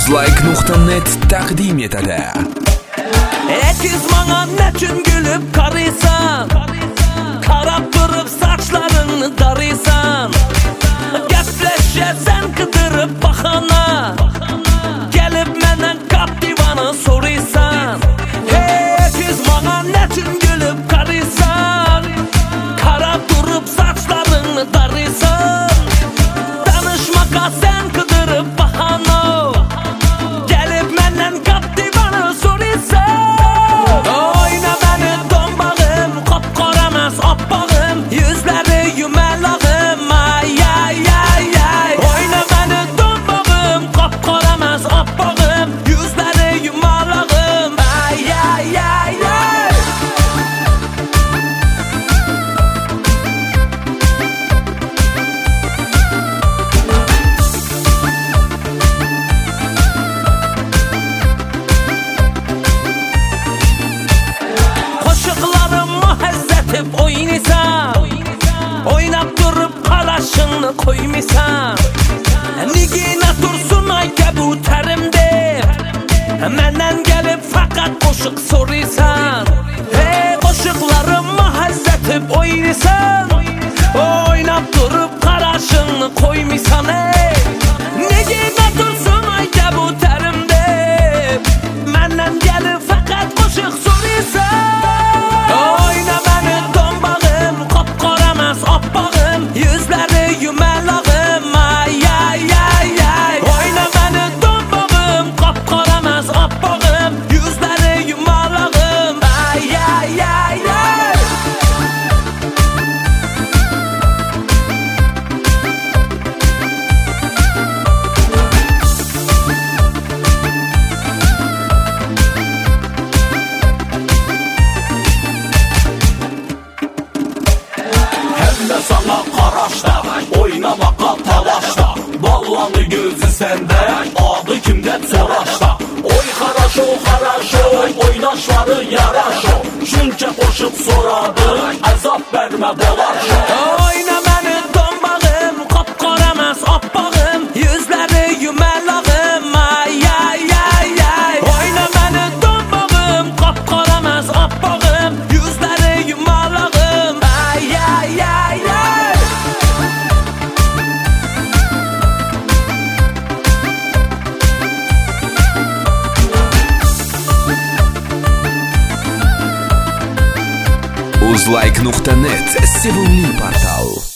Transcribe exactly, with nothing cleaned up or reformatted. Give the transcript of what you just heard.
uzlike nuqta net taqdim etadi. Ekiz bana nechun gülüp qaraysan, qarab turib sochlaringni daraysan, gaplashasan qidirib bahona, kelib mendan Captiva'ni so'raysan. Ekiz bana nechun gülüp qaraysan, qarab turib sochlaringni daraysan, tanishmoqqa sen qidirib bahona, kelib mendan Captiva'ni so'raysan. Oyna beni dombağım, qop-qoramas oppog'im, yuzlari yumalog'im, ay ay ay ay. Oyna beni dombağım, qop-qoramas oppog'im, yuzlari yumalog'im, ay ay ay ay. Qo'shiqlarimni hazzatib o'ynaysan, o'ynab turib qarashingni qo'ymaysan. Nigina tursin ay kabutarimda, mendan kelib faqat qo'shiq so'raysan. Hey, qo'shiqlarimni hazzatib o'ynaysan, o'ynab turib qarashingni qo'ymaysan. Hey, nigina tursin ay kabutarimda, mendan kelib faqat qo'shiq so'raysan. Oyna beni dombağım, qop-qoramas oppog'im, yuzlari yumalog'im, ay ay ay ay. Oyna beni dombağım, qop-qoramas oppog'im, yuzlari yumalog'im, ay ay ay ay. Hem de sana qaraşda, oynamaqa talaşda, ballanı gözü sende, adı kimdə soraşda. Oy xaraşo xaraşo, oynaşları yaraşo, şunca qoşub soradı, əzab vermə dolaşo. Oyna beni dombağım, qop-qoramas oppog'im, yuzlari yumalog'im, ay ay ay ay. Oyna beni dombağım, qop-qoramas oppog'im, yuzlari yumalog'im, ay ay ay ay. uzlike nuqta net sevimli portal.